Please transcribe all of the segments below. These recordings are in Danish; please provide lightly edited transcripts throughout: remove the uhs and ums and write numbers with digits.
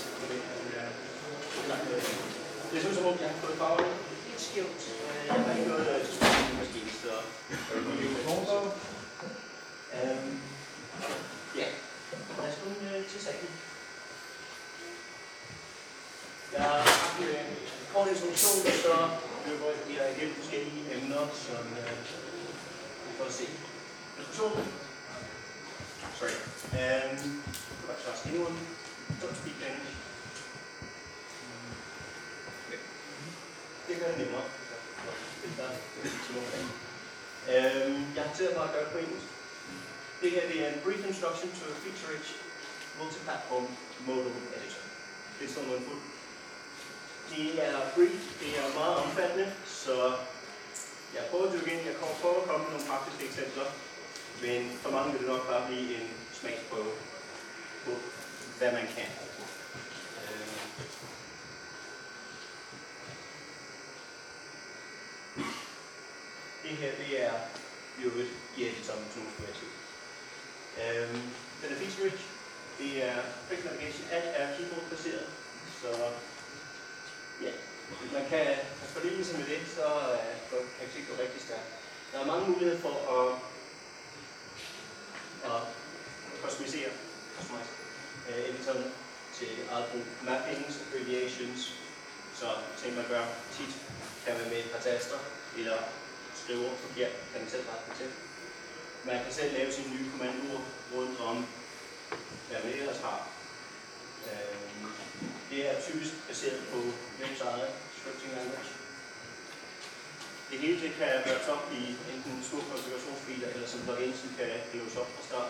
Det er som om, jeg har fået farven lidt skævt. Jeg har ikke noget tidspunkt måske, så ja, lad os komme til sagen. Jeg har haft en kort introduktion, og så løber jeg igennem forskellige emner, som vi får at se. Introduktionen. Sorry. Trust anyone. Don't speak English. Det gør det nemmere. Jeg har taget mig at gøre det på engelsk. Det her det er en brief introduction to a feature-rich multi-platform modal editor. Det står mundfuld. Det er brief, det er meget omfattende, så jeg prøver at dykke ind. Jeg kommer prøve at komme med nogle praktiske eksempler, men for mange vil det nok bare blive en smagsprøve på, hvad man kan. Det her det er viewet i editoren, som skulle være til. Den er feature-rich. Det er quick navigation. Alt er keyboard-baseret. Så ja, hvis man kan forlige sig med det, så kan det gå rigtig stærkt. Der er mange muligheder for at customisere editoren til eget brug. Mappings, abbreviations, så ting man gør tit kan være med et par taster, eller skrive ord forkert, kan man selv rette til. Man kan selv lave sine nye kommandoer rundt om, hvad man ellers har. Det er typisk baseret på webs eget scripting language. Det hele det kan være op i enten små konfigurationsfiler eller som plugins, som kan hæves op fra start.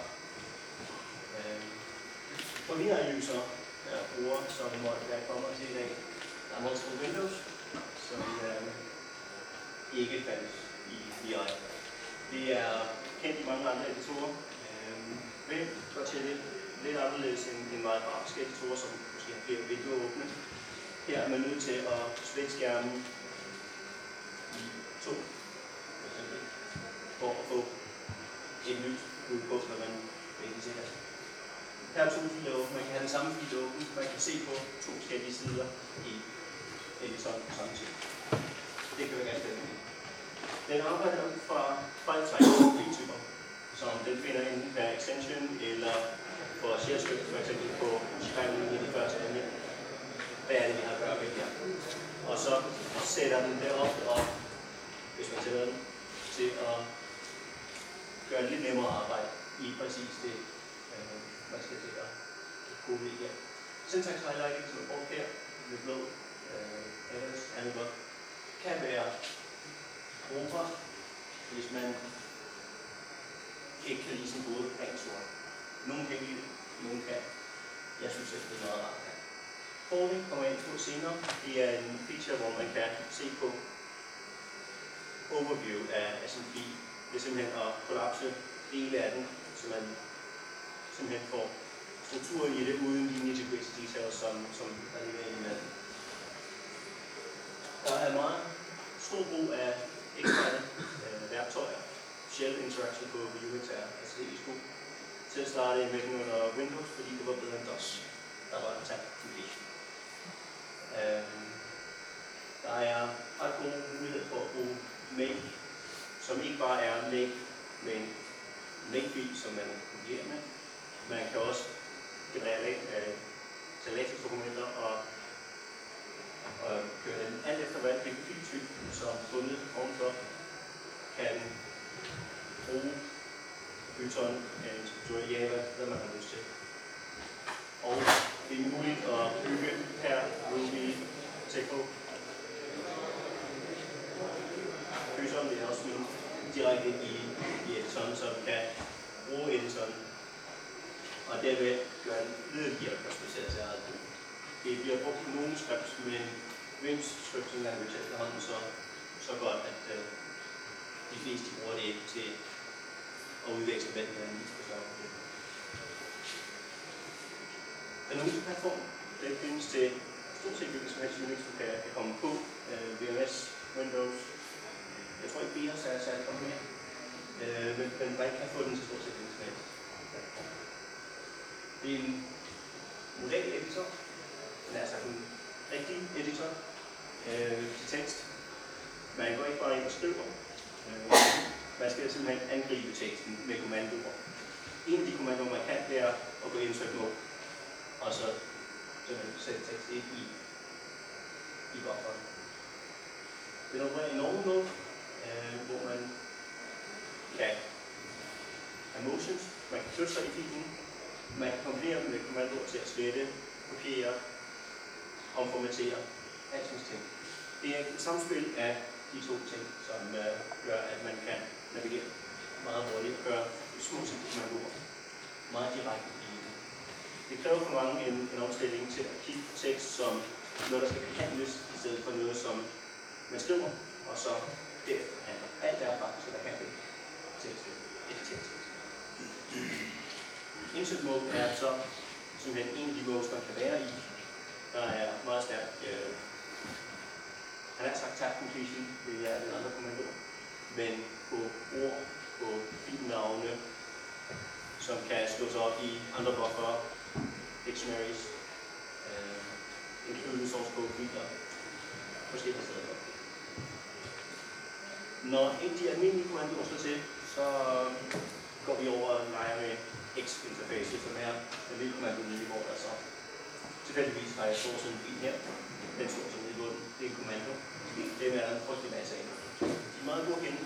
For lineanalyser er bruger, som jeg kommer til i dag, der er multiple windows, som ikke fandtes i VI. Det er kendt i mange andre editorer. Hvem går til det lidt anderledes end meget grafiske editorer, som måske har flere vinduer åbne. Her er man nødt til at splitte skærmen i to, for eksempel, for at få et nyt bud på, hvad man vil se her. Her er to filer åbne. Man kan have den samme fil åbne. Man kan se på to forskellige sider i editoren på samme tid. Det kan være ganske almindeligt. Den arbejder ud fra file-typer, som den finder enten per extension eller for shell-script, for eksempel på skærmen i de første linje. Hvad er det, vi har at gøre med her? Og så sætter den det op, hvis man sætter den, til at gøre det lidt nemmere at arbejde i præcis det, man skal til at kode i her. Syntax highlighting, som er brugt her, med blå andet kan være brugbart, hvis man ikke kan lide sin kode rent sort. Nogle kan lide det, nogle kan. Jeg synes, at det er meget rart her. Forordning kommer ind på senere. Det er en feature, hvor man kan se på overview af sin fil. Det er simpelthen at kollapse dele af den, så man simpelthen får strukturen i det uden de nitty-gritty details, som der ligger inde med. Der er meget stor brug af eksterne værktøjer. Shell interaction på Unix er strategisk god. Til at starte med under Windows, fordi det var bedre end DOS. Der var en tag completion. Der er ret gode muligheder for at bruge make, som ikke bare er make, men make-fil, som man kopierer med. Man kan også generere latex-dokumenter og køre den alt efter hvad hvilken filtype, som fundet ovenfor, kan bruge Python, en struktur i Java, hvad man har lyst til. Og det er muligt at bygge her Ruby Tekko. Python vil også mine direkte i editoren, som kan bruge editoren og derved gøre en yderligere personaliseret til eget brug. Det bliver brugt i nogle scripts, men Wims scripting language efterhånden så godt, at de fleste bruger det til at udveksle mellem hinanden. Den multiplatform, den findes til stort set hvilket som helst Unix, du kan komme på. VMS, Windows. Jeg tror ikke, BIOS er særlig kommet med. Men man kan få den til stort set hvilket som helst. Det er en model-editor, rigtig editor til tekst. Man går ikke bare ind og skriver. Man skal simpelthen angribe teksten med kommandoer. En af de kommandoer, man kan, det er at gå insert mode, og så simpelthen sætte tekst ind i bufferen. Det er en normal mode, hvor man kan have motions, man kan flytte sig i filen, man kan kombinere dem med kommandoer til at slette, kopiere, omformatere, alt sådan ting. Det er et samspil af de to ting, som gør, at man kan navigere meget hurtigt og gøre små kommandoer meget direkte i det. Det kræver for mange en omstilling til at kigge på tekst som noget, der skal behandles, i stedet for noget, som man skriver, og så derefter handler. Alt derfra, så der kan det tekst. Insert mode er så simpelthen en af de modes, man kan være i. Der er meget stærk, han har sagt tab completion, det er den andre kommando, men på ord, på filnavne, som kan slås op i andre buffer, dictionaries, include source code filer, forskellige steder. Når ikke de almindelige kommandoer slår til, så går vi over og leger med X-interface, som er den lille kommando, hvor der så tilfældigvis har jeg sourcet en fil her. Den står som i bunden. Det er en kommando. Det er der en frygtelig masse af. De er meget gode at kende.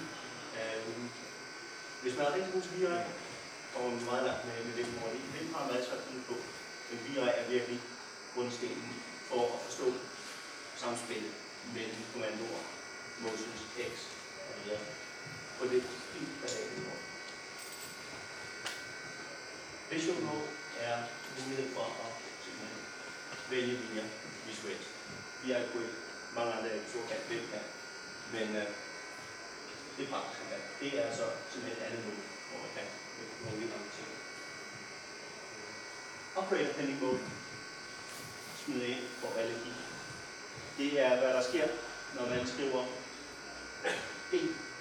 Hvis man er rigtig god til VI, kommer man meget langt med det hurtigt. Det har meget svært at på. Men VI er virkelig grundstenen for at forstå samspillet mellem kommandoer, motions, X og videre. På det helt basale niveau. Visual mode er mulighed for at vælge linjer visuelt. Vi har ikke mange andre såkaldt webcam, men det er praktisk. Det er altså simpelthen andet mode, hvor man kan nogle lidt andre ting. Operator pending mode smider ind for alle kig. Det er, hvad der sker, når man skriver D.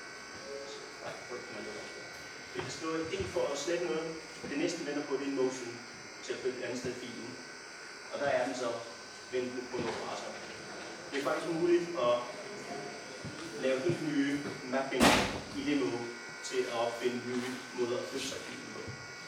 Hvis jeg skriver D for at slette noget, det næste vender på, det er en motion til at flytte et andet sted i filen. Og der er den så ventende på nogle frasser. Det er faktisk muligt at lave helt nye mapping i det mode til at opfinde nye måder at flytte sig i filen på.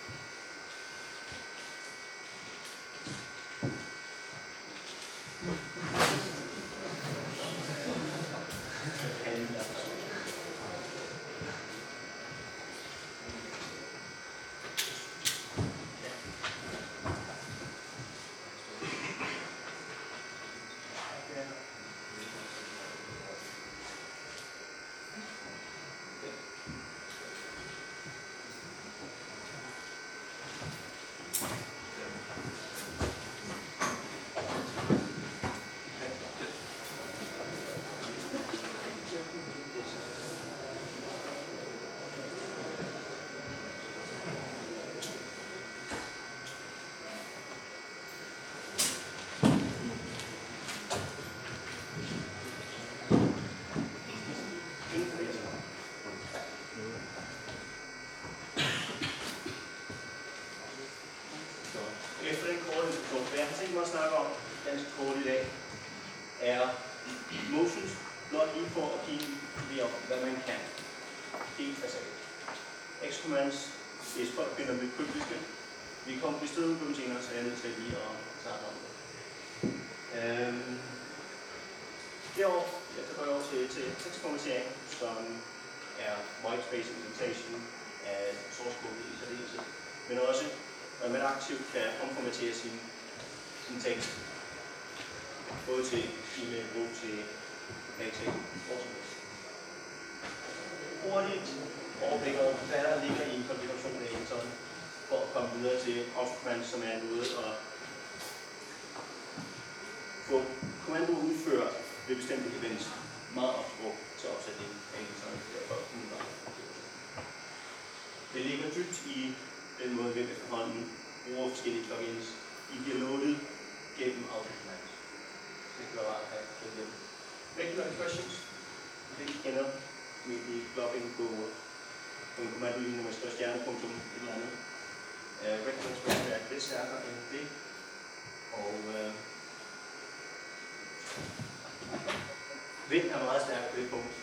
At snakke om ganske kort i dag, er motions, blot lige for at give lige om, hvad man kan. Helt basalt. X-commands, det er folk finder lidt kryptiske. Vi kommer til stedet på dem senere, så jeg er nødt til lige at snakke om det. Derovre, så går jeg over til tekstformatering, som er whitespace implementation af source code i særdeleshed, men også, at man aktivt kan omformatere sin tekst, både til e-mail og til LaTeX. Hurtigt overblik over, hvad der ligger i en konfiguration af Elton, for at komme videre til off-command, som er noget at få kommandoer udført ved bestemte events meget ofte brugt til opsætning af Elton. Det ligger dybt i den måde, vi efterhånden bruger forskellige plugins. I bliver loadet gennem autocommand. Det kan være rart at have dem. Regular expressions. Det kender med i globbing på en kommandolinje, når man skriver stjernepunktum et eller andet. Regular expressions er lidt stærkere end det. Og Vind er meget stærk på det punkt.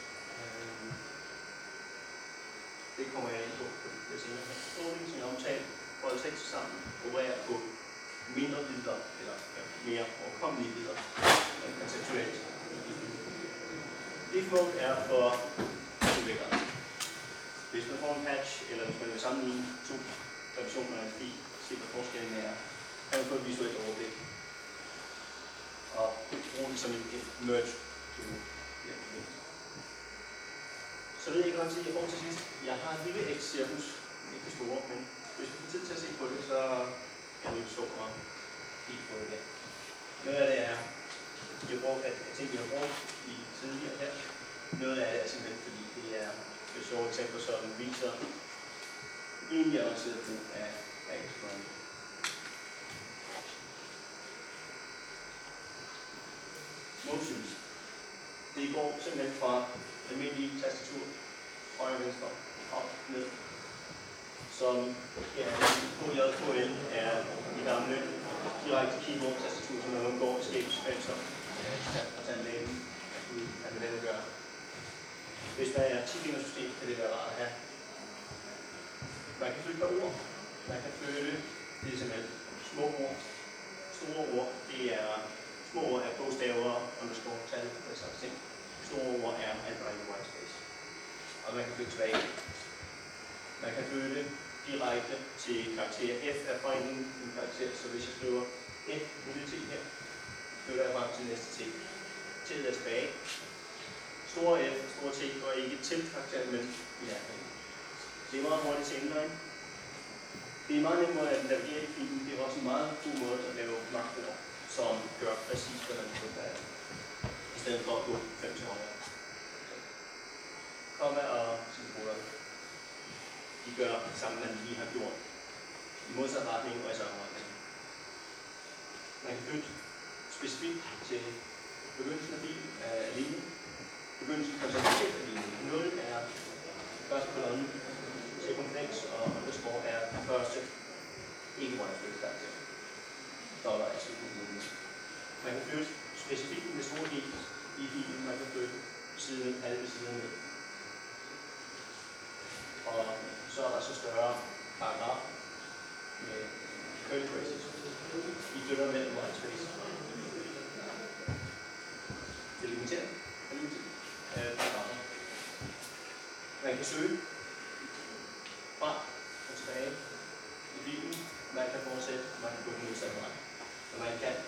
Det kommer jeg ind på lidt senere. Stråling, som jeg omtalte, holder sig ikke sammen, opererer på mindre billeder, eller mere overkommelige billeder, konceptuelt. Diff mode er for udviklere. Hvis man får en patch, eller hvis man vil sammenligne to revisioner af en fil, se hvad forskellen er, kan man få et visuelt overblik. Og bruge det som en merge tool. Så ved jeg ikke, hvad jeg får til sidst. Jeg har en lille X-cirkus, ikke det store, men hvis du får tid til at se på det, så kan du stå og kigge på det. Noget af det er, ting vi har brugt i tidligere her. Noget af det er simpelthen fordi det er et sjovt eksempel, som viser egentlig avanceret brug af X-Front. Motions. Det går simpelthen fra almindelig tastatur, højre og venstre, op, ned. Som KJKL er de gamle direkte keyboard-tastatur, som man undgår escape-spænser og tandlægen kan med den gøre. Hvis der er 10-fingersystem, kan det være rart at have. Man kan flytte ord. Man kan flytte, det er simpelthen små ord. Store ord, det er små ord er bogstaver, underscore, tal, og sådan ting. Store ord er anbragt i whitespace. Og man kan flytte tilbage. Man kan flytte direkte til karakter F af foreningen, en karakter, så hvis jeg skriver F, lille t her, flytter jeg frem til næste t. T'et er tilbage. Store F, store T går ikke til karakteren, men i hjernen. Det er meget hurtigt til inline. Det er meget nemt måde at navigere i filen. Det er også en meget god måde at lave magtheder, som gør præcis, hvad man skal være. I stedet for at gå 5 til højre. Komma og symboler. De gør det samme, man lige har gjort. I modsat retning og i samme retning. Man kan flytte specifikt til begyndelsen af filen af linjen. Begyndelsen kan så til af linjen. 0 er første kolonne. Circumflex og underscore er den første ikke whitespace karakter. Dollar er circumflex. Man kan flytte specifikt med store G i filen. Man kan flytte siden, halve siden ned. Og så er der så større paragraf med curly braces. De flytter mellem whitespace. Delimitering. Paragrafer. Man kan søge fra og tilbage i filen. Man kan fortsætte, man kan gå den modsatte vej. Og man kan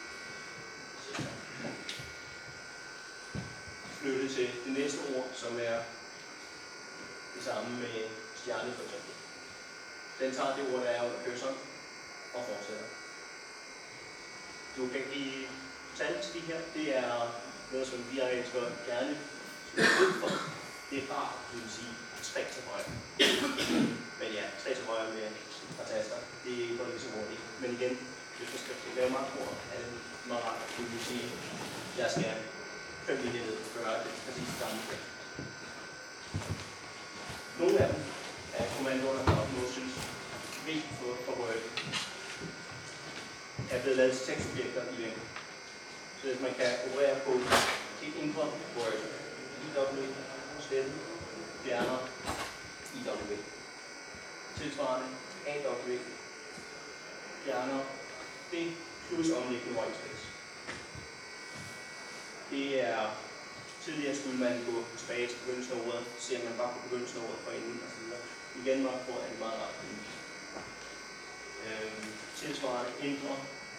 flytte til det næste ord, som er det samme med stjerne for eksempel. Den tager det ord, der er under cursoren, og fortsætter. Du kan give tal til de her. Det er noget, som vi arrangerer gerne for. Det er bare, du vil sige, 3 til højre. Men ja, 3 til højre med par taster. Det går ikke så hurtigt. Men igen, hvis du skal lave makroer, er det meget rart, du vil sige, jeg skal 5 linjer ned og gøre det præcis det samme. Nogle af dem er kommandoerne fra Motions V for Word er blevet lavet til tekstobjekter i Vim. Så hvis man kan operere på et indre Word, IW, slet, fjerner IW. Tilsvarende AW, fjerner det plus omliggende whitespace. Det er tidligere skulle man gå tilbage til begyndelsen af ordet, ser man bare på begyndelsen af ordet for inden og så videre. Igen makro er det meget rart. Tilsvarende indre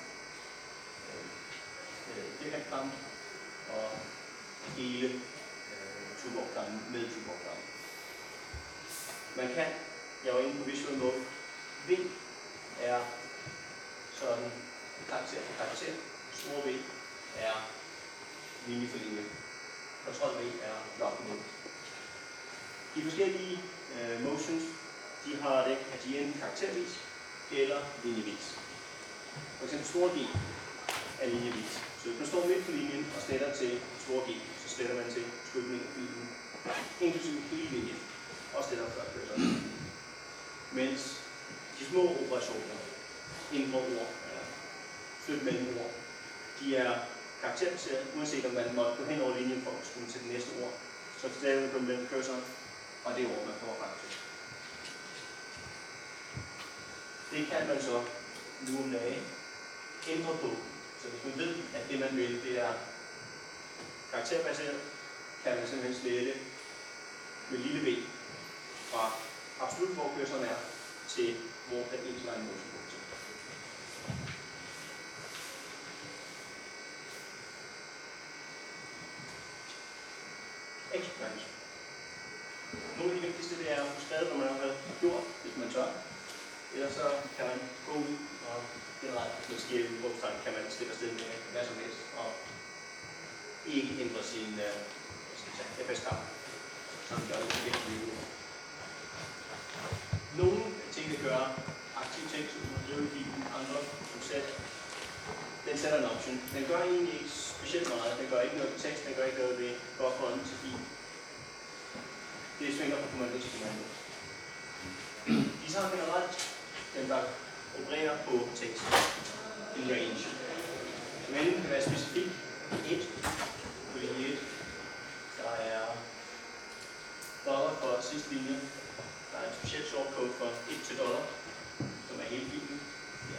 diagram og hele tuborgrammen med tuborgrammen. Man kan, jeg var inde på visual mode, V er sådan karakter for karakter, stor V er linje for linje. Kontrol V er block mode. De forskellige motions, de har det, at de enten karaktervis eller linjevis. For eksempel stor G er linjevis. Så hvis man står midt på linjen og sletter til stor G, så sletter man til slutningen af filen, inklusive hele linjen, og sletter før cursoren. Mens de små operationer, indre ord, flyt mellem ord, de er karakterbaseret, uanset om man måtte gå hen over linjen for at skulle til det næste ord. Så stadig på den cursor, og det ord, man kommer frem til. Det kan man så nu om dagen ændre på. Så hvis man ved, at det man vil, det er karakterbaseret, kan man simpelthen slette med lille v fra absolut, hvor cursoren er, til hvor den ens egen motorpunkt til. Exponent. Nogle af de vigtigste, det er at få skrevet, når man har gjort, hvis man tør. Ellers så kan man gå ud og generelt med skæve udråbstegn kan man slippe afsted med hvad som helst og ikke ændre sin FS-kamp, som gør det virkelig. Nogle ting, der gør aktiv tekst, som man driver i andre som sæt, den sætter en option. Den gør egentlig ikke specielt meget. Den gør ikke noget ved tekst, den gør ikke noget ved bufferen til fil. Det svinger på kommando til kommando. De så har generelt den, der opererer på tekst, en range. Men det kan være specifikt 1 på linje 1. Der er dollar for sidste linje. Der er en speciel shortcode for 1 til dollar, som er hele filen. Ja.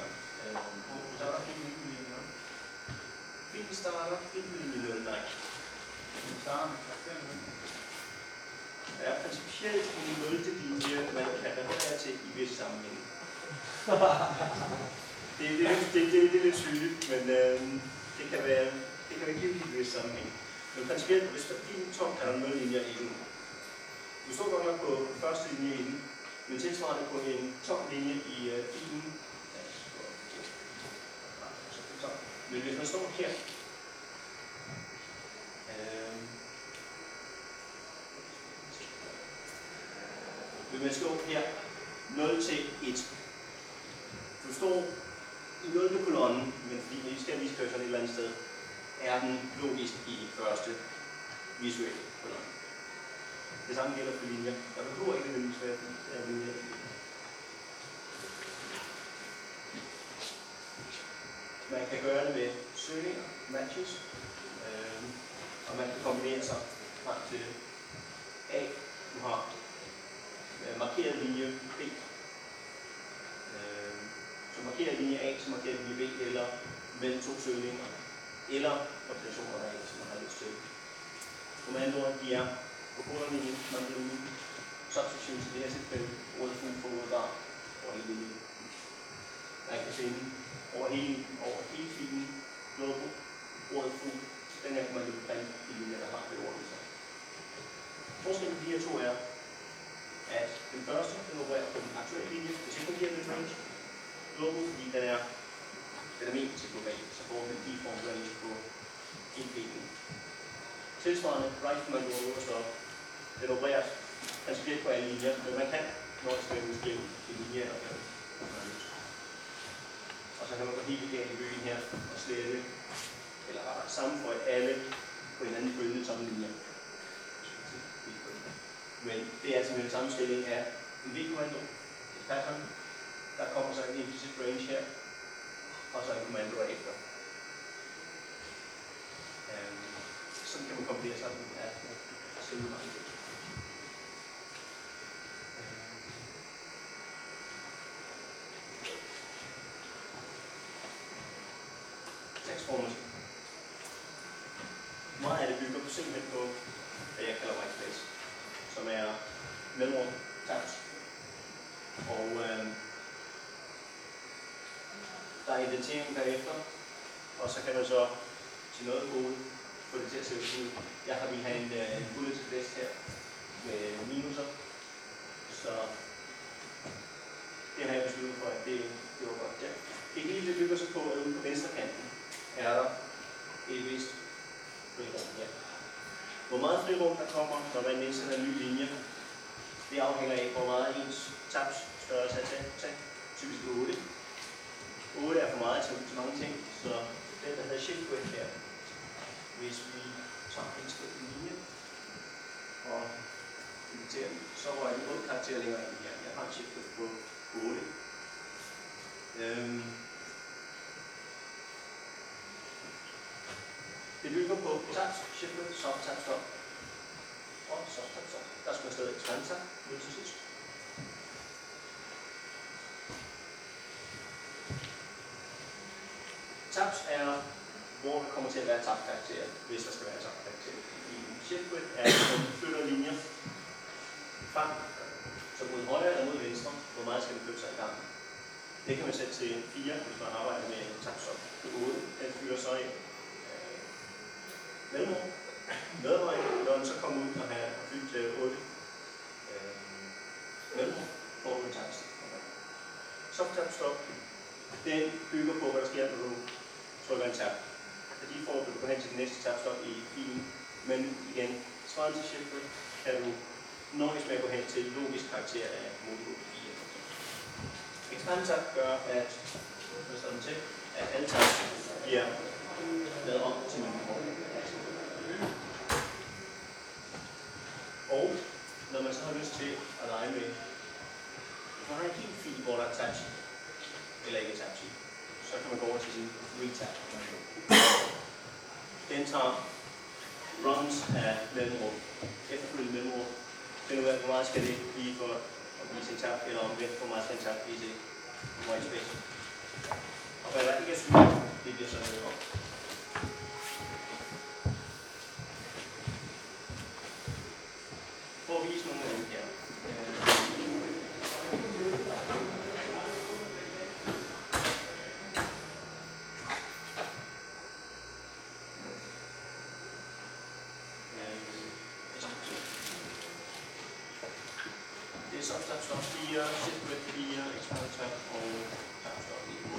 Filen starter, filen linje 0, nej. Der er principielt en 0. linje, man kan referere til i visse sammenhænge. Det er lidt tydeligt, men det kan være ikke helt i visse sammenhænge. Men principielt, hvis der er en tom, er der 0 linjer i den. Du står godt nok på første linje i den, men tilsvarende på en tom linje i filen. Men hvis man står her, vil man stå her 0 til 1. Du står i 0. kolonnen, men fordi vi skal vise cursoren et eller andet sted, er den logisk i første visuelle kolonne. Det samme gælder for linjer. Der behøver ikke nødvendigvis være linjer. Man kan gøre det med søgninger, matches, og man kan kombinere sig frem til A. Du har markeret linje B. Så markerer linje A, så markerer linje B, eller mellem to søgninger, eller kombinationer af A, som man har lyst til. Kommandoerne, de er på underlinjen, man bruger substitution til det her tilfælde, ordet fuld for ordet var over hele linjen. Man kan finde over hele filen, logo, ordet fuld. Den her kan man jo printe i linjer, der har det ord i sig. Forskellen på de her to er, at den første, den opererer på den aktuelle linje, hvis ikke fungerer med range. Logo, fordi den er ment til global, så får den default range på en filen. Tilsvarende, right command øverst op. Den opererer principielt på alle linjer, men man kan nøjes med at udskrive en linje eller hvad. Og så kan man gå helt galt i bøgen her og slette, eller sammenføje alle på en anden bølge som linjer. Men det er simpelthen en sammenstilling af en V-kommando, et pattern, der kommer så en implicit range her, og så en kommando efter. Sådan kan man kombinere sammen af selve mange ting. Tekstformet. Meget af det bygger på simpelthen på, hvad jeg kalder white space, som er mellemrum tabs. Og der er indentering derefter, og så kan man så til noget kode få det til at se ud. Jeg har lige have en bullet list her med minuser, så det har jeg besluttet for, at det var godt. Ja. Det hele det bygger sig på, at ude på venstre kanten er der et vist frirum her. Hvor meget frirum der kommer, når man indsætter en ny linje, det afhænger af, hvor meget ens tabs størrelse er til. Typisk 8. 8 er for meget til mange ting, så den der hedder shift width her, hvis vi tager en skridt linje og inviterer den, så var en rød karakter længere ind her. Jeg har en shift width på 8. Det bygger på tabs, shift, stop, tab, stop. Og stop, tab, stop. Der skal stadig expand tab ud til sidst. Tabs er, hvor der kommer til at være tabkarakterer, hvis der skal være tabkarakterer. Shift er, at man flytter linjer frem, så mod højre eller mod venstre, hvor meget skal den flytte sig i gang. Det kan man sætte til 4, hvis man arbejder med en tabstop på 8. Den flytter så ind mellemrum. Når den så kommer ud og har fyldt 8 mellemrum, får du en tabst. Soft-tab-stop, den bygger på, hvad der sker, når du trykker en tab. Fordi for at du går hen til den næste tab-stop i filen, men igen, svaret til shift kan du nøjes med at gå hen til logisk karakter af modul 4. Expand tab gør, at alle tabs bliver lavet om til mellemrum. Og når man så har lyst til at lege med, hvis man har en helt fil, hvor der er tabs, eller ikke tabs i, så kan man gå over til sin retab. Den tager runs af mellemrum, efterfølgende mellemrum, finder ud af, hvor meget skal det blive for at blive sin tab, eller omvendt, hvor meget skal en tab blive til white space. Og hvad der ikke er sygt, det bliver så noget om. For at vise nogle af dem her. Det er subtab 4, shift 4, expand tab og tab 9.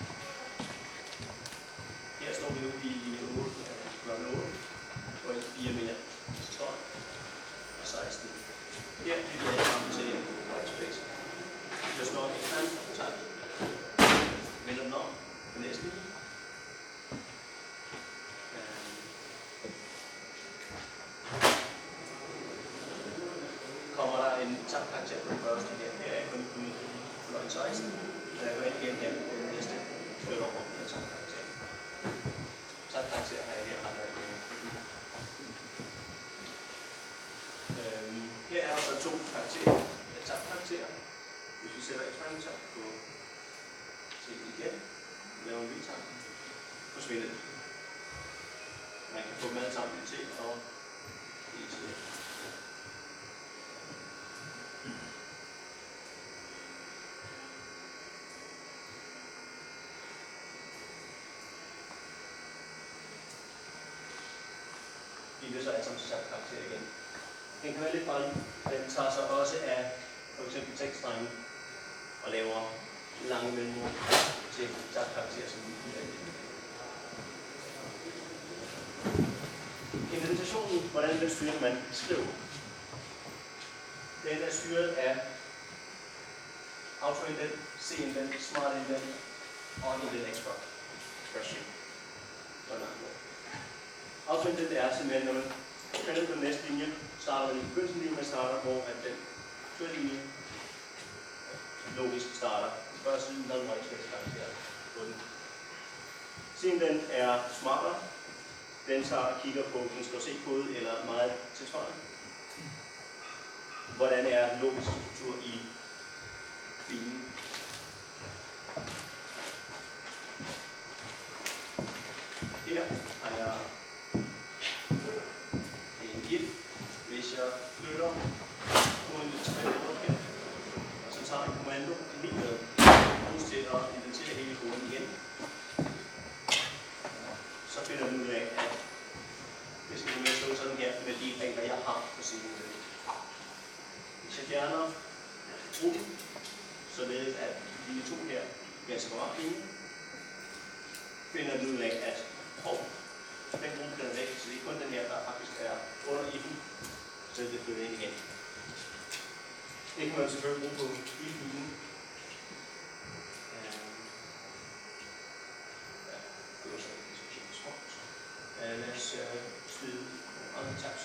Her står vi nu i 8, og 4 mere, 12 og 16. Her bliver jeg frem til white space. Jeg slår expand tab, vender den om på næste linje. Kommer der en tabkarakter på den første her. Her er kun fløj 16. Når jeg går ind igen her på den næste, flytter over på tabkarakter. Tabkarakter har jeg her andre igen. Her er der så 2 karakterer, tabkarakterer. Hvis vi sætter expand tab på til igen, laver en retab, forsvinder det. Man kan få dem alle sammen til og det til. Det er så alt sammen til tabkarakter igen. Den kan være lidt farlig. Den tager sig også af for eksempel tekststrenge og laver lange mellemrum til tabkarakter som vi kan. Indentationen, hvordan den styrer man skriver. Den er styret af auto-indent, C-indent, smart-indent og indent expression. Auto-indent er simpelthen, når man finder på den næste linje, starter man i begyndelsen linje, man starter, hvor at den første linje logisk starter. Første siden, der er en white space karakter på den. Siden den er smartere, den tager og kigger på en C-kode eller meget tilsvarende. Hvordan er den logiske struktur i filen? Her har jeg en if, hvis jeg flytter koden tilbage her, og så tager en kommando lige med, bruges til at indentere hele koden igen. Så finder den ud af, at det skal mere stå sådan her med de regler, jeg har på siden. Hvis jeg fjerner gruppen, således at linje 2 her bliver separat linje, finder den ud af, at den gruppe den er væk, så det er kun den her, der faktisk er under i'en, så det flytter ind igen. Det kan man selvfølgelig bruge på hele filen. Det var så en diskussionsspunkt. Lad os smide nogle andre tabs.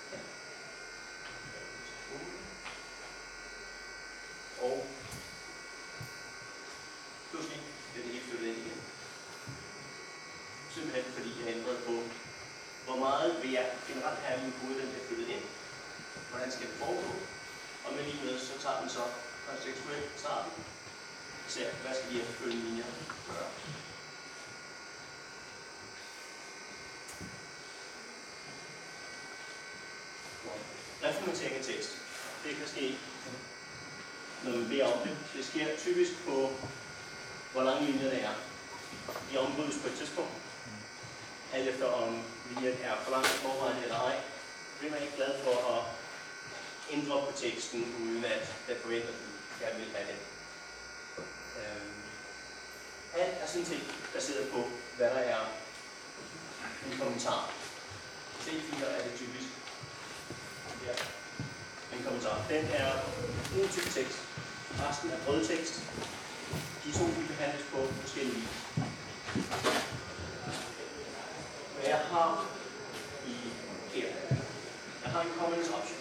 Og pludselig bliver det helt flyttet ind igen. Simpelthen fordi jeg ændrede på hvor meget vil jeg generelt have min kode, den bliver flyttet ind. Hvordan skal det foregå? Og med lige med, så tager den så kontekstuelt starten. Ser, hvad skal de efterfølgende linjer gøre? Reformatering af tekst. Det kan ske, når man beder om det. Det sker typisk på, hvor lange linjerne er. De ombrydes på et tidspunkt. Alt efter om linjen er for langt forvejen eller ej. Så er man ikke glad for at ændre på teksten, uden at den forventer, at du gerne vil have det. Alt er sådan set baseret på, hvad der er en kommentar. C4 er det typisk. Ja. En kommentar. Den er en type tekst. Resten er brødtekst. De to kan behandles på forskellige vis. Hvad jeg har i her. Jeg har en comments option.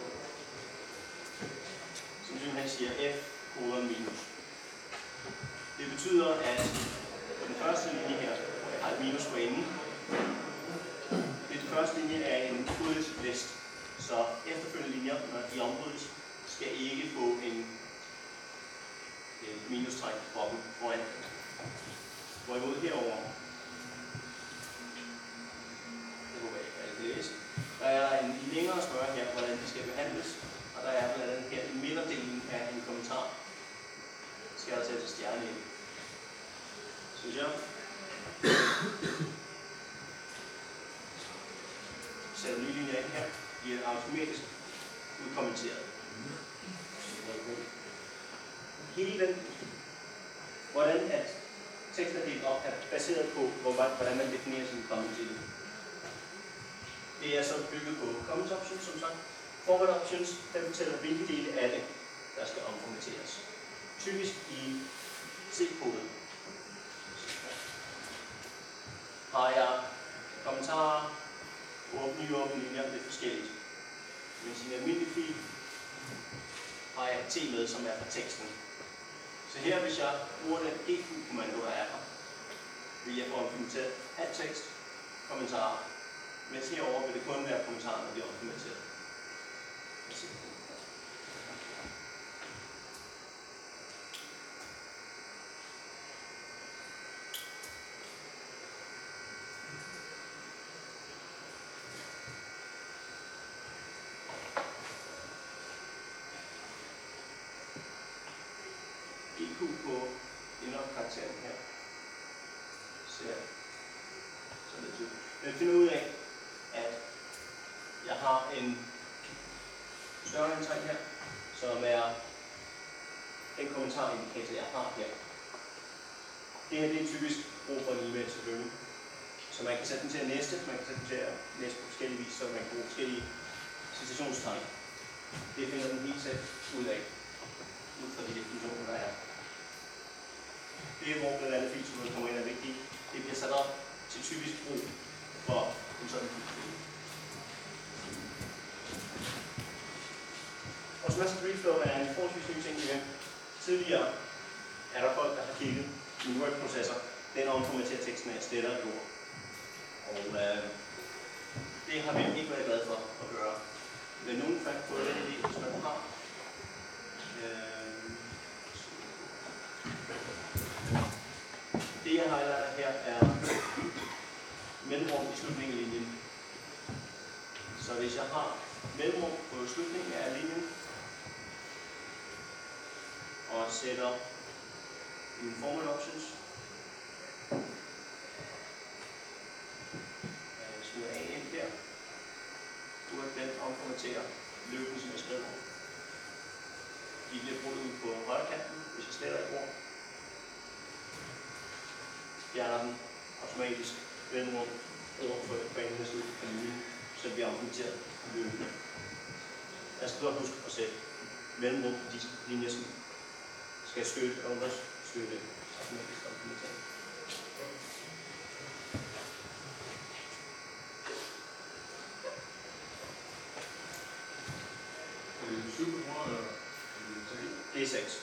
Som simpelthen siger F kolon minus. Det betyder, at på den første linje her har et minus på enden. Den første linje er en kodets list. Så efterfølgende linjer, når de ombrydes, skal ikke få en minustræk foran. Hvorimod herover, det håber jeg ikke, at jeg kan læse, der er en længere spørg her, hvordan de skal behandles, og der er blandt andet her i midterdelen af en kommentar. Skal der sætte stjerne ind. Synes jeg. Sætter nye linjer ind her. De er automatisk udkommenteret. Hele den, hvordan at teksten er delt op, er baseret på, hvordan man definerer sin kommentar. Det er så bygget på comments options, som sagt. Forward options, den fortæller, hvilke dele af det, der skal omformateres. Typisk i C-koden. Har jeg kommentarer, nye åbne linjer, det er forskelligt. Men sin almindelige fil har jeg T med, som er fra teksten. Så her, hvis jeg bruger den GQ-kommando, der er her, vil jeg få implementeret al tekst, kommentarer. Mens herover vil det kun være kommentarer, når de er implementeret. På indlogkarakteren her. Så det tydeligt. Jeg finder ud af, at jeg har en større indtræk her, som er den kommentarindikator, jeg har her. Det her det er typisk brug for en e-mail selvfølgelig. Så man kan sætte den til at næste, man kan sætte den til at næste på forskellige vis, så man kan bruge forskellige citationstegn. Det finder den helt selv ud af, ud fra de definitioner, der er. Det er, hvor blandt andet filteret kommer ind er vigtigt. Det bliver sat op til typisk brug for en sådan filter. Automatic Reflow er en forholdsvis ny ting igen. Tidligere er der folk, der har kigget i en Word-processor. Den omformaterer teksten af sletter et ord. Og det har vi ikke været glade for at gøre. Men nogen fandt på den idé, hvis man har. Det jeg highlighter her er mellemrum i slutningen af linjen. Så hvis jeg har mellemrum på slutningen af linjen og sætter mine formal options, smider A ind der, burde den omformatere løbende, som jeg skriver. De bliver brugt ud på højre kanten, hvis jeg sletter et ord. Fjerner den automatisk mellemrum ord på enden side af linjen, så bliver implementeret løbende. Jeg skal godt huske at sætte mellemrum på de linjer, som skal støtte og understøtte automatisk implementering. Det er 6.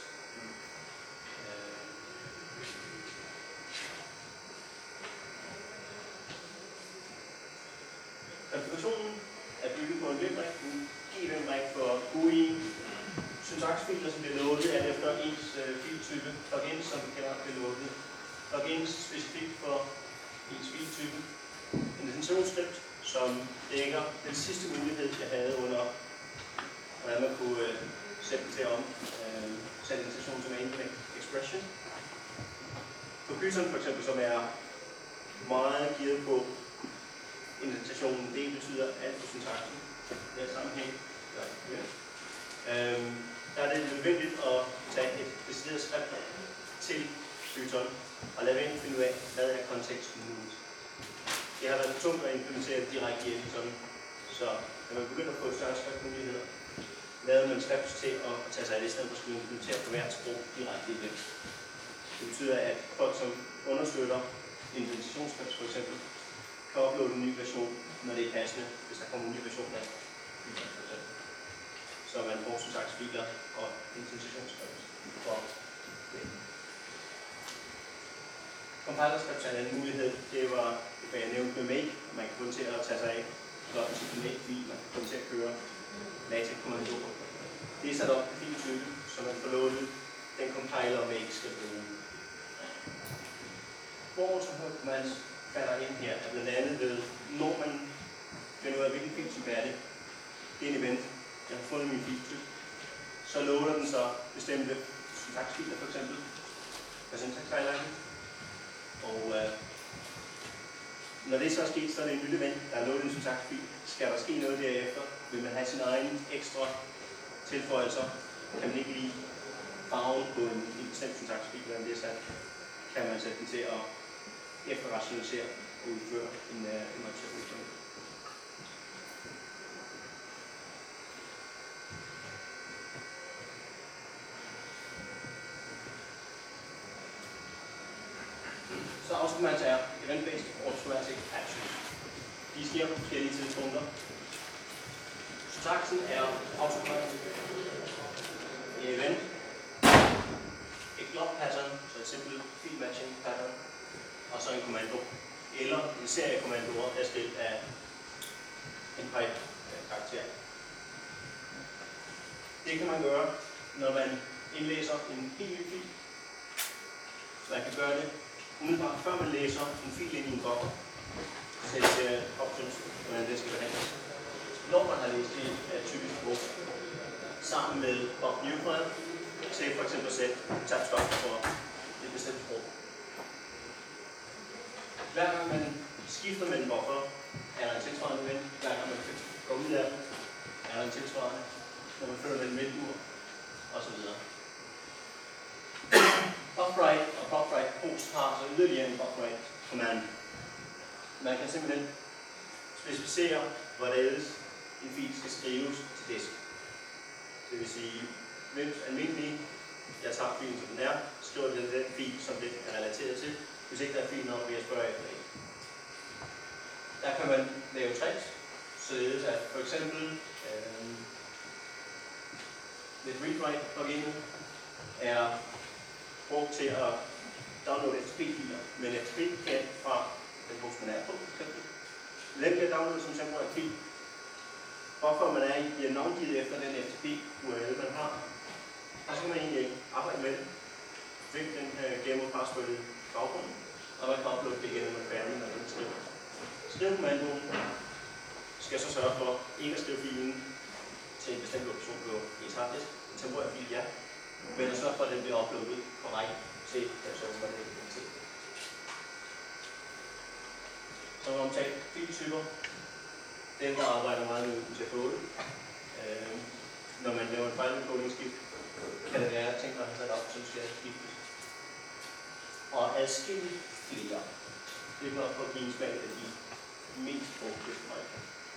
Konfigurationen er bygget på en vimrik, en G-vimrik for GUI, syntaksfiler, som bliver loadet alt efter ens filtype, plugins, som vi kender, bliver loadet, plugins specifikt for ens filtype, en intentionsskript, som dækker den sidste mulighed, jeg havde under, hvordan man kunne sætte den til om, sætte intention som indirect expression. For Python for eksempel, som er meget gearet på indentationen, det betyder alt for syntaksen. Det er sammenhæng. Der er det nødvendigt at tage et decideret skript til Python og lade være finde ud af, hvad er konteksten nu. Det har været tungt at implementere direkte i Python, så når man begynder at få større skriftmuligheder, lavede man skript til at tage sig af det, i stedet for at skulle implementere på hvert sprog direkte i det. Det betyder, at folk, som understøtter implementationsskript for eksempel, kan uploade en ny version, når det er passende, hvis der kommer en ny version af Python for eksempel. Så man bruger syntaksfiler og implementationsskript for det. Compiler-skript er en anden mulighed. Det var, hvad jeg nævnte med make, og man kan få til at tage sig af blokken til en make-fil, man kan få til at køre LaTeX-kommandoer. Det er sat op på filtype, så man får loadet den compiler og make skal bruge. Hvor commands falder ind her er blandt andet ved, når man finder ud af, hvilken filtype er det. Det er en event. Jeg har fundet min filtype. Så loader den så bestemte syntaksfiler for eksempel. For syntax-highlighten. Og når det så er sket, så er det en ny event, der er loadet en syntaksfil. Skal der ske noget derefter, vil man have sin egen ekstra tilføjelser. Kan man ikke lide farven på en bestemt syntaksfil, hvordan det er sat, kan man sætte den til at efterrationalisere og udføre en markering. Så automatic er event-based automatic actions. De sker på forskellige tidspunkter. Syntaksen er automatic event, et glob pattern, så et simpelt field matching pattern, og så en kommando, eller en serie kommandoer erstilt af en pipe-karakter. Det kan man gøre, når man indlæser en helt ny fil. Så man kan gøre det umiddelbart før man læser en fil ind i en buffer. Sætte options, hvordan det skal behandles. Når man har læst det typisk brugt sammen med Bob Newfile, så for eksempel sætte tabstop for et bestemt sprog. Hver gang man skifter mellem buffer, er der en tilsvarende event. Hver gang man går ud af dem, er der en tilsvarende. Når man flytter mellem vinduer, osv. Popwrite og popwrite post har så yderligere en popwrite command. Man kan simpelthen specificere, hvorledes en fil skal skrives til disk. Det vil sige, hvem almindelig, jeg tager filen som den er, skriver den fil, som det er relateret til. Hvis ikke der er fil nok, vil jeg spørge efter det. Der kan man lave tricks, således at for eksempel lidt readwrite pluginet er brugt til at downloade FTP-filer, men FTP kan fra den post, man er på, for eksempel. Den bliver downloadet som temporær fil. Hvorfor man er i, bliver navngivet efter den FTP-URL, man har. Og så kan man egentlig arbejde med det. Find den gemme password i baggrunden, og man kan uploade det igen, når man er færdig, når den skriver. Skrivekommandoen skal så sørge for ikke at skrive filen til en bestemt lokation på ens harddisk, en temporær fil, ja, men at sørge for, at den bliver uploadet korrekt til den server, man er til. Så har vi omtalt filtyper. Dem, der arbejder meget med UTF-8. Når man laver en fejlkodningsskift, kan det være, at ting, der har sat op, som skal skiftes. Og adskillige flere. Det er for at give en smag af de mest brugte fejl.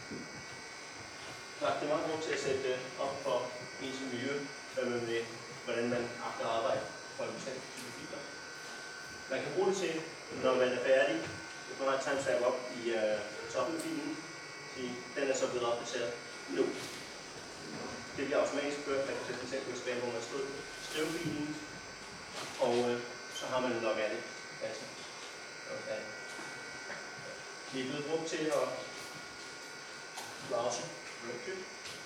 Så det er meget brugt til at sætte op for ens miljø, hvordan man agter at arbejde for en bestemt type filer. Man kan bruge det til, når man er færdig, så får man et timestamp op i toppen af filen. Den er så blevet opdateret nu. Det bliver automatisk kørt, man kan sætte den selv på et spil, hvor man skriver filen, og så har man en log af det. Det er blevet brugt til at browser directory.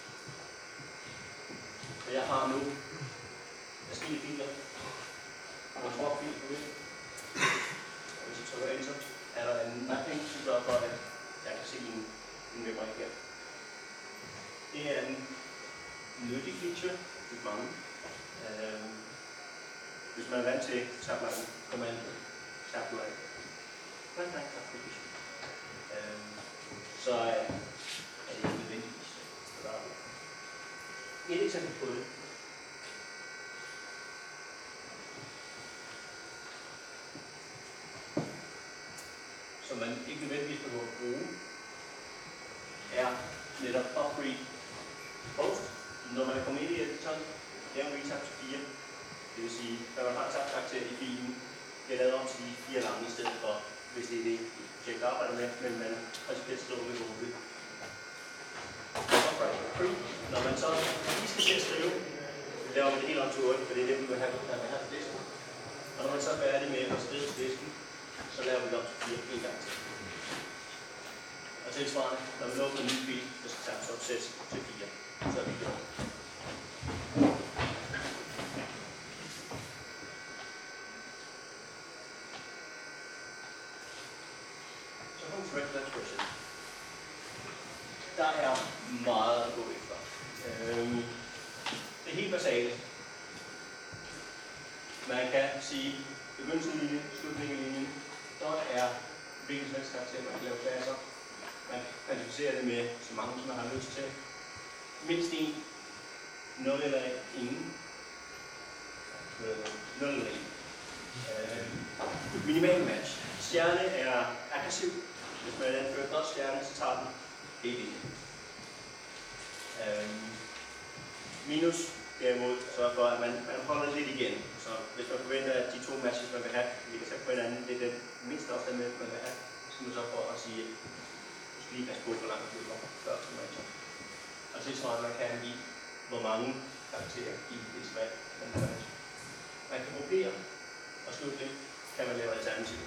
Så jeg har nu forskellige filer. Og fil på det. Og hvis jeg trykker enter, er der en mapping, som gør for, at jeg kan se en memory her. Det er en nyttig feature, det er mange. Hvis man er vant til tabline kommando, tabline, så er det ikke nødvendigvis. Et eksempel på det. Som man ikke nødvendigvis behøver at bruge, er netop upgrade post. Når man er kommet ind i editoren, laver en retab til 4. Det vil sige, at man har en tabkarakter i filen, bliver lavet om til 4 lange i stedet for, hvis det er det projekt arbejder med, men man principielt skriver med 8. Når man så lige skal til at skrive, laver man det helt om til 8, for det er det, vi vil have til listen. Og når man så er færdig med at skrive til listen, så laver vi det om til 4 en gang til. Og tilsvarende, når vi lukker en ny fil, så skal tabs opsættes til 4. Så er vi gjort. Så kommer regular expression. Der er meget at gå efter. Det er helt basalt. Man kan sige, begyndelsen af linjen, slutningen af linjen, der er hvilken slags karakter, man kan lave klasser. Man kan kvantificere det med så mange, som man har lyst til. Mindst en, 0 eller ingen. 0 eller 1. Minimal match. Stjerne er aggressiv. Hvis man anfører godt stjerne, så tager den helt ind. Minus derimod sørger for, at man holder lidt igen. Så hvis man forventer, at de to matches, man vil have, ligger sig på hinanden, det er den mindste afstand med, man vil have, så skal man sørge for at sige, du skal lige passe på, hvor langt du går før du matcher. Og tilsvarende man kan give, hvor mange karakterer i et valg man kan matche. Man kan gruppere, og slutligt kan man lave alternativ.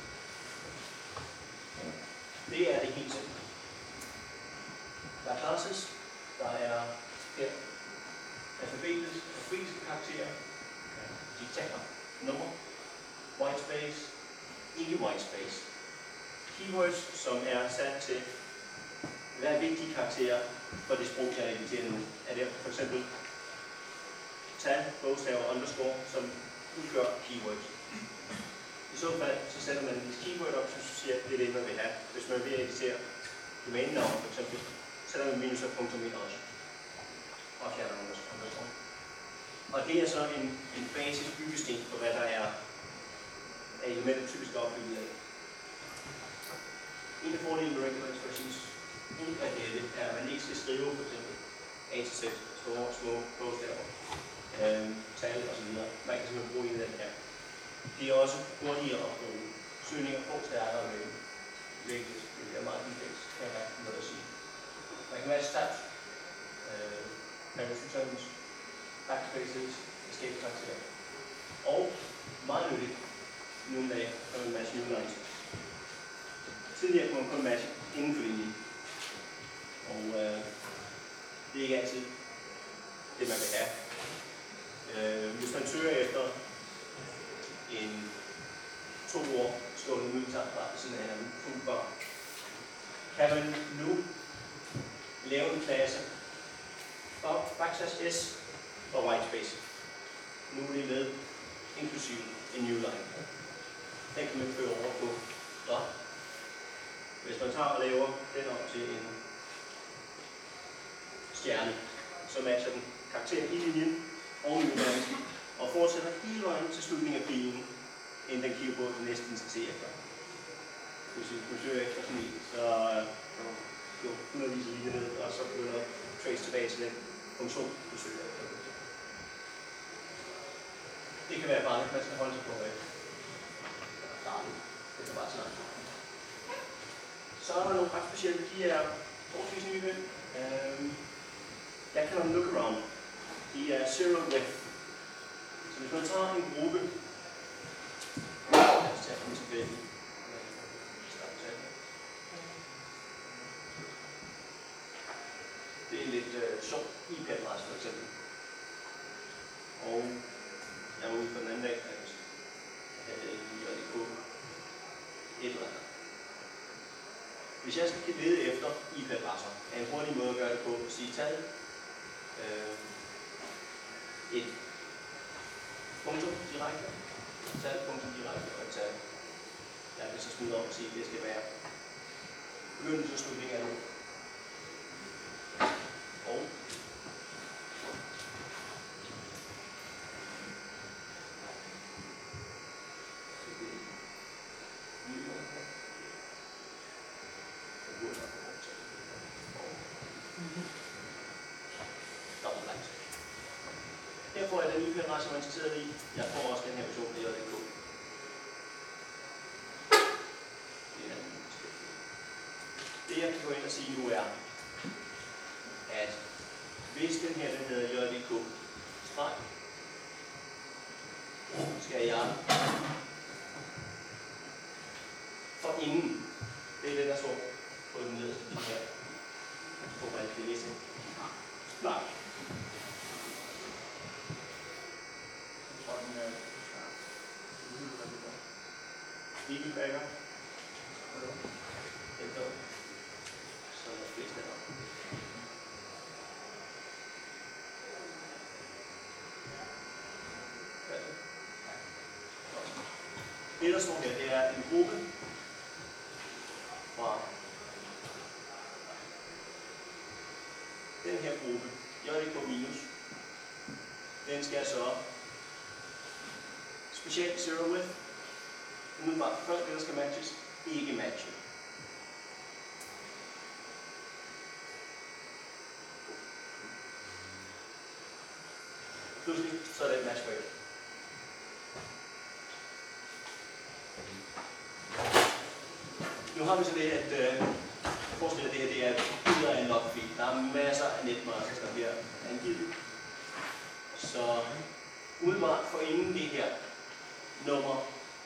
Det er det helt simpelt. Der er classes, der er her alfabetiske karakterer, diktater, nummer, white space, ikke white space. Keywords, som er sat til hver vigtige karakter for det sprog, jeg inviterer nu. Er det for eksempel tal, bogstaver, underscore, som udgør keywords. I så fald så sætter man et keyword op, som siger, at det er det, man vil have. Hvis man vil editere domænenavn, for eksempel, sætter man minus og punktum ind også. Og fjerner underscore. Og det er så en basis byggesten for, hvad der er elementer typisk opbygget af. En af fordelene med regular expressions ud af dette er, at man ikke skal skrive for eksempel A til Z, store, små bogstaver, tal osv. Man kan simpelthen bruge en af den her. Det er også hurtigere at bruge søgninger på stærkere med hvilket det er meget komplekst, kan jeg noget at sige. Man kan være stat, parent returns, backspaces, escape karakterer. Og meget nyttigt, nogle dage kan man matche new lines. Tidligere kunne man kun matche inden for linjen. Og det er ikke altid det, man vil have. Hvis man søger efter en 2 ord stående umiddelbart bare ved siden af en fuld bar, kan man nu lave en klasse backslash s og whitespace. Nu er det med inklusive en new line. Den kan man føre over på dot. Hvis man tager og laver den op til en stjerne, så matcher den karakteren i linjen og new line og fortsætter hele vejen til slutningen af filen, inden den kigger på den næste, den skal se efter. Hvis vi søger efter sådan en, så går hundredvis af linjer ned, og så begynder at trace tilbage til den funktion, du søger efter. Det kan være farligt, man skal holde sig på det. Det kan bare tage langt. Så er der nogle ret specielle, de er forholdsvis nye. Jeg kalder dem look around. De er zero width. Så hvis man tager en gruppe, lad os tage dem tilbage. Det er en lidt sjov iPad-adresse for eksempel. Og jeg var ude på den anden dag, at jeg havde en JDK et eller andet. Hvis jeg skal lede efter IP-adresser, er en hurtig måde at gøre det på at sige tal, et punktum direkte, tal, punktum direkte og et tal. Jeg vil så smide op og sige, at det skal være begyndelse og slutning af ord. Og her får jeg den IP-adresse, som er interesseret i. Jeg får også den her version af JDK. Det jeg kan gå ind og sige nu er, at hvis den her den hedder JDK streg, skal jeg for inden, det er det der står på den nederste bil her, så får man ikke læse. Nej. Eagle bagger. Enter. Så er der flest af dem. Det der står her, det er en gruppe fra den her gruppe, JDK minus. Den skal så specielt zero with. Umiddelbart før det, der skal matches, ikke matche. Pludselig så er det et match break. Nu har vi så det, at forestil dig, det her det er billeder af en logfil. Der er masser af netmarker, der bliver angivet. Så umiddelbart for inden det her nummer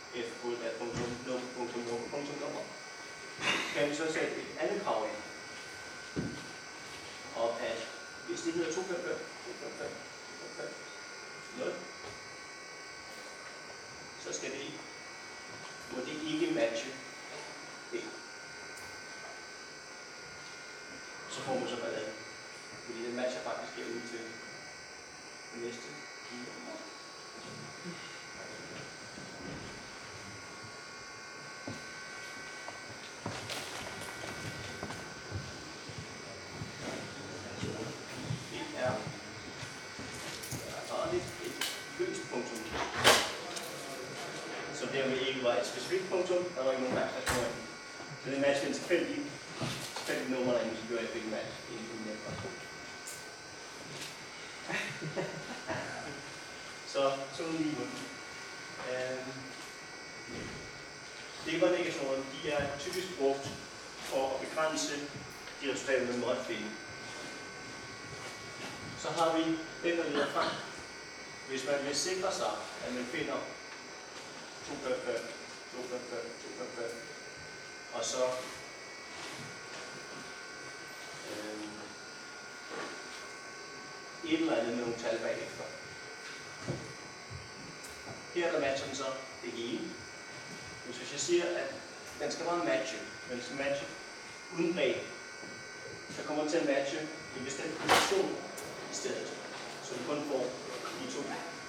f.nummer, kan vi så sætte et andet krav ind. Og at hvis det hedder 255, 255, 0, så skal det, må det ikke matche det. Så får man så ballade. Fordi den matcher faktisk ud til det næste. Specifikt punktum, der var ikke nogen backslash på. Så det matcher en tilfældig nummer derinde, så gør jeg ikke match i en netmark. Så sådan lige nu. Lever-negationerne, de er typisk brugt for at begrænse de resultater, man måtte finde. Så har vi den, der leder frem. Hvis man vil sikre sig, at man finder 255, 255, 255, og så et eller andet med nogle tal bagefter. Her der matcher den så det hele. Hvis jeg siger, at den skal bare matche, den skal matche uden bag, så kommer den til at matche en bestemt position i stedet, så du kun får de to.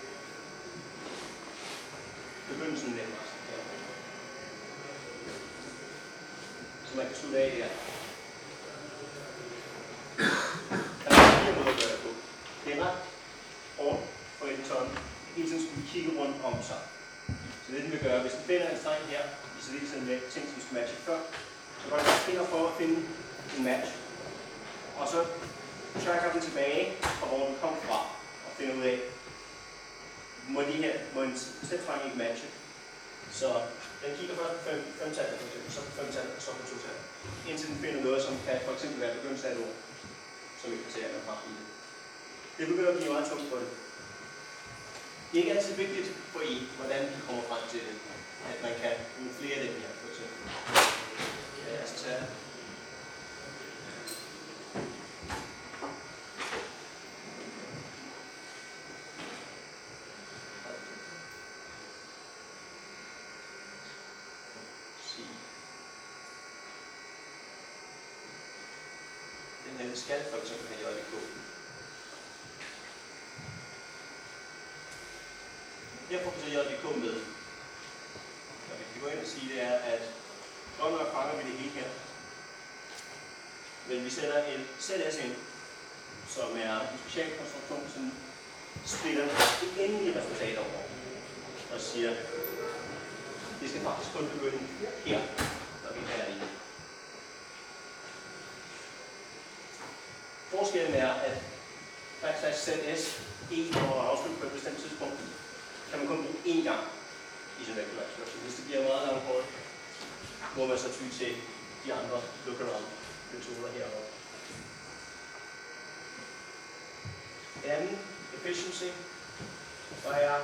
Begyndelsen nemmer. Så man kan slutte af her. Der er 4 måder at gøre det på. Det er ret hårdt for editoren. Hele tiden skulle kigge rundt om sig. Så det den vil gøre, hvis den finder en streng her, i så lige sådan med ting, som skal matche før, så går den finger for at finde en match. Og så tracker den tilbage fra hvor den kom fra, og finder ud af, må en bestemt streng ikke matche. Så den kigger først på 5-tallet for eksempel, så på 5-tallet og så på 2-tallet. Indtil den finder noget, som kan for eksempel være begyndelsen af et ord, som vi kan se, at man har i det. Det begynder at blive meget tungt på det. Det er ikke altid vigtigt for hvordan vi kommer frem til det. At man kan bruge flere af dem her, for eksempel. Ja, jeg skal tage Den her skal for eksempel have JDK. Her får vi så JDK med. Og vi kan gå ind og sige, det er, at godt nok fanger vi det hele her. Men vi sætter en ZS ind, som er en specialkonstruktion, som splitter det endelige resultat over og siger, det skal faktisk kun begynde her, når vi er færdige. Forskellen er, at /ZS og afslutte på et bestemt tidspunkt, kan man kun bruge én gang i sin vektorværksførsel. Hvis det bliver meget langt kort, må man så ty til de andre lookaround-metoder herovre. Anden efficiency, der er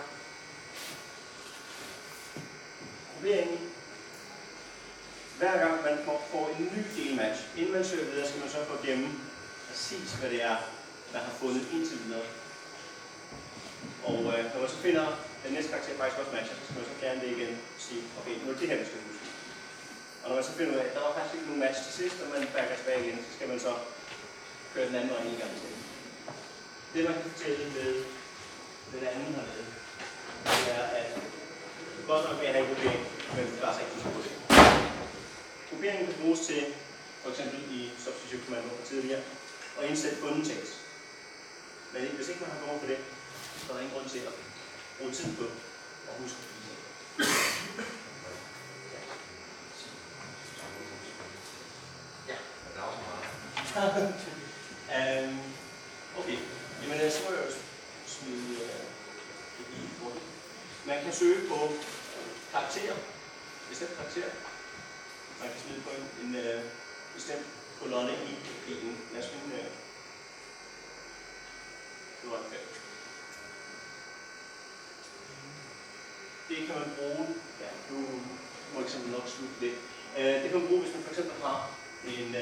problemet. Hver gang man får en ny delmatch, inden man søger videre, skal man så få gemme præcis, hvad det er, man har fundet indtil videre. Og når man så finder den næste karakter faktisk også matcher, så skal man så gerne det igen og sige, okay, nu er det her, vi skal huske. Og når man så finder ud af, at der var faktisk ikke nogen match til sidst, og man backer tilbage igen, så skal man så køre den anden vej en gang til. Det man kan fortælle med den anden hernede, det er, at du godt nok vil have en gruppering, men du klarer sig ikke til gruppering. Grupperingen kan bruges til, for eksempel i substitute-kommando fra tidligere, at indsætte bunden tekst. Men hvis ikke man har behov for det, så er der ingen grund til at bruge tid på at huske de ting. Ja, der er også meget. Okay, jamen så må jeg jo smide det i hurtigt. Man kan søge på karakterer, bestemt karakter. Man kan smide på en bestemt kolonne i bilen. Lad os finde det var en 5. Det kan man bruge, ja, nu må jeg eksempel nok slutte det. Det kan man bruge, hvis man for eksempel har en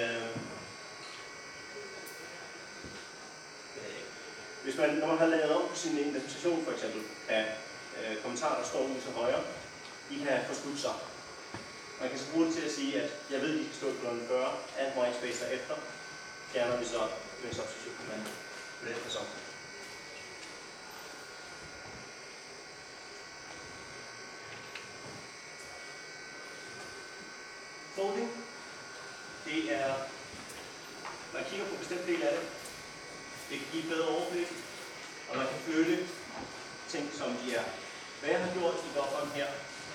hvis man, når man har lavet om på sin indentation for eksempel af kommentarer, der står ude til højre, de kan forskudt sig. Man kan så bruge det til at sige, at jeg ved, at de skal stå i kolonne 40, alt whitespace derefter, fjerner vi så med en substitute-kommando på den person. Folding, det er, man kigger på en bestemt del af det, det kan give et bedre overblik, og man kan flytte ting, som de er. Hvad jeg har gjort i bufferen her,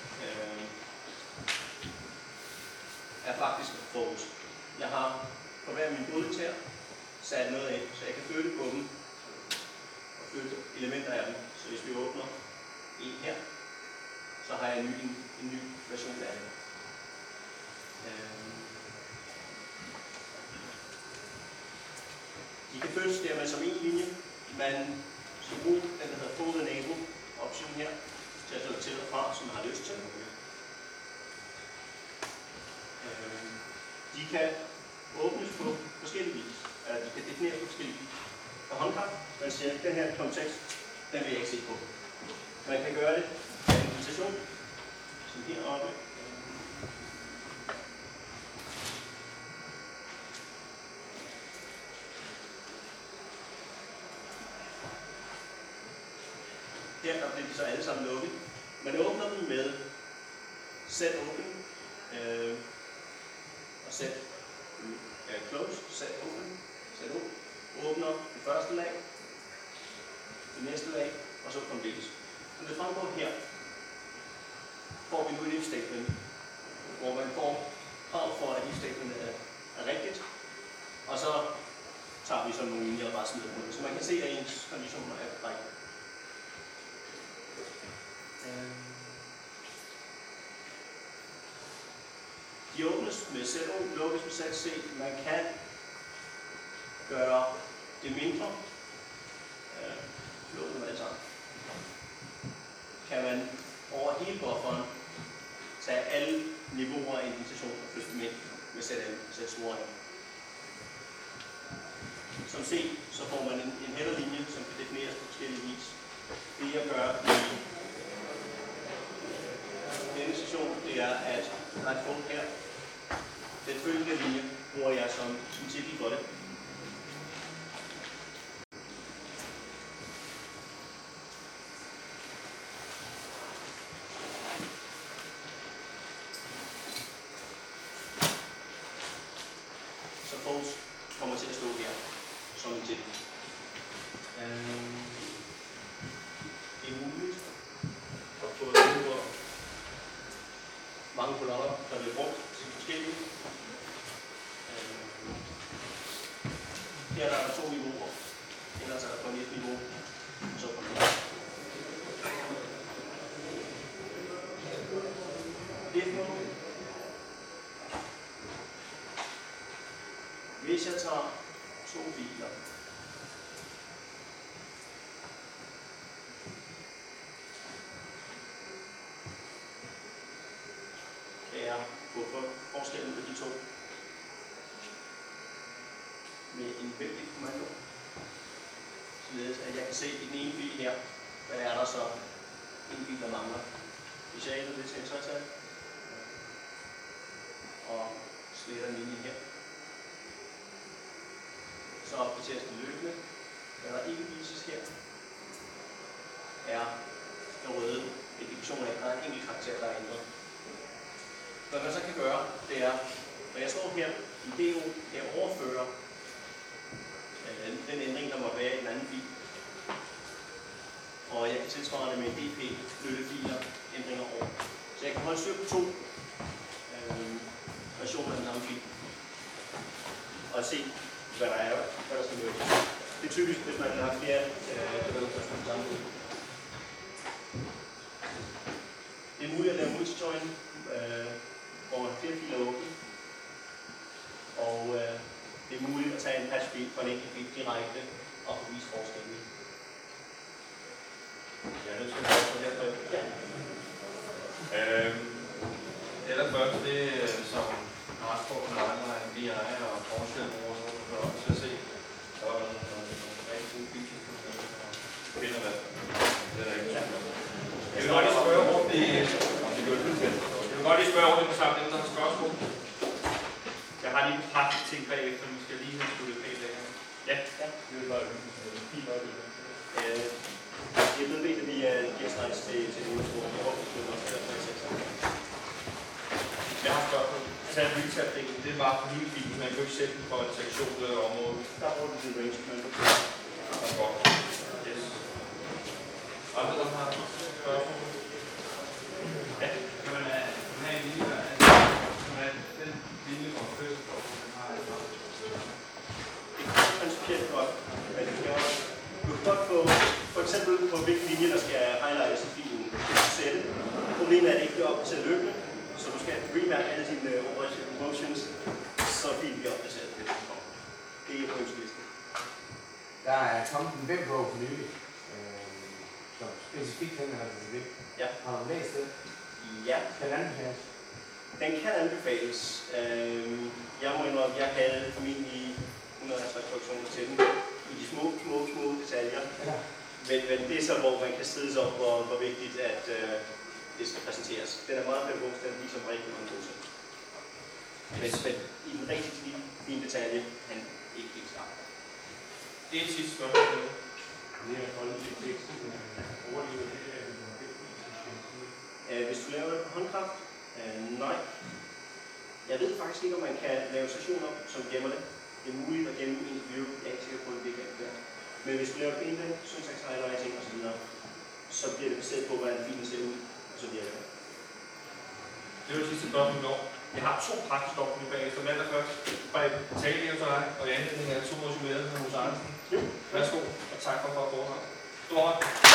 er faktisk fokus. Jeg har på hver min hovedtær sat noget af, så jeg kan flytte på dem og flytte elementer af dem. Så hvis vi åbner en her, så har jeg en ny version af det. De kan flyttes dermed som en linje. Man skal bruge den, der hedder Fold Enable option her, til at flytte til og fra, som man har lyst til. De kan åbnes på forskellige vis. De kan defineres på forskellige vis. For håndkraft, man siger, at den her kontekst, den vil jeg ikke se på. Man kan gøre det med en invitation, som heroppe. Her der bliver de så alle sammen lukket. Man åbner dem med set open og set close, set open, set open. Åbner det første lag, det næste lag, og så fremdeles. Som det fremgår her, får vi nu et if statement, hvor man får krav for, at if statementet er rigtigt, og så tager vi så nogle linjer og bare smider på det. Så man kan se, at ens konditioner er rigtige. De åbnes med ZO, lukkes med ZC. Man kan gøre det mindre. Lukke dem alle sammen. Kan man over hele bufferen tage alle niveauer af indentation og flytte dem ind med Z-scoring. Som C, så får man en headerlinje, som kan defineres på forskellige vis. Det jeg gør i denne session, det er, at der er et punkt her. Den følgende linje bruger jeg som titel for det. kommer til at stå her som en til. Det er muligt at få mange kolonner, der bliver brugt til forskellige. Her der er der 2 niveauer, ellers er der kun et niveau, og så kommer det. Hvis jeg tager 2 biler, kan jeg gå på forskellen på de 2 med en vældig kommando, således at jeg kan se i den ene bil her, hvad er der så en bil, der mangler. Hvis jeg ændrer det til en sådan, og sletter en linje her, så opdateres det løbende. Hvad der ikke vises her, er den røde indikation af, at der er en enkelt karakter, der er ændret. Hvad man så kan gøre, det er, når jeg står her i DO, jeg overfører den ændring, der måtte være i den anden fil. Og jeg kan tilsvarende med DP flytte filer ændringer over. Så jeg kan holde styr på 2 versioner af den samme fil. Og se, hvad der skal møde. Det er typisk, hvis man har flere developers på den samme måde. Det er muligt at lave multijoin, hvor man har flere filer åbne. Og det er muligt at tage en patch-fil fra en enkelt fil direkte og få vise forskellen. Jeg er nødt til at gøre på her. Ja. Allerførst det, som Restborg med Line, BI og Porsche bruger, så kan du også se, der var nogle rigtig gode features på det, og finder hvad. Det er ikke sådan. Jeg vil godt lige spørge over det på sammen, dem der har spørgsmål. Jeg har lige et par ting bagefter, vi skal lige have sluttet pænt af. Ja. Det er bare fint øjeblik. Jeg er blevet bedt, at vi giver slides til Unesborg. Jeg håber, det er nok til at sætte sig. Jeg har spørgsmål. Altså en recap-delen, det var for hele filen. Man kan jo ikke sætte den for en sektion eller område. Der bruger du din range commando. Det er godt. Yes. Andre, der har spørgsmål? Ja. Kan man have en linje, den linje fra først, den har jeg meget. Det er principielt godt, men du kan godt få, for eksempel på hvilken linje, der skal highlightes i filen, sætte. Problemet er, at det ikke bliver opdateret løbende, så du skal remærke alle dine motions, så filen bliver opdateret. Det er på ønskelisten. Der er kommet en webbog for nylig, som specifikt henvender sig til det. Ja. Har du læst det? Ja. Kan den anbefales? Den kan anbefales. Jeg må indrømme, at jeg havde formentlig 150 produktioner til den i de små detaljer. Ja. Men det er så, hvor man kan strides om, hvor vigtigt at det skal præsenteres. Den er meget pædagogisk, den viser rigtig mange gode ting. Men i den rigtig fine detalje, han ikke helt skarp. Det er et sidste spørgsmål. Det er at holde til teksten, overlever det er Hvis du laver det på håndkraft, nej. Jeg ved faktisk ikke, om man kan lave sessioner, som gemmer det. Det er muligt at gemme en view, jeg er ikke sikker på, at det kan være. Men hvis du laver det på indlæg, syntax highlighting osv., så bliver det baseret på, hvordan filen ser ud, og så virker det. Det var det sidste spørgsmål i år. Jeg har 2 praktiske opgaver bagefter. Den allerførst fra et tale til dig, og i anledning af 2 motiverede med hos Andersen. Værsgo, og tak for at få foredraget. Stor hånd.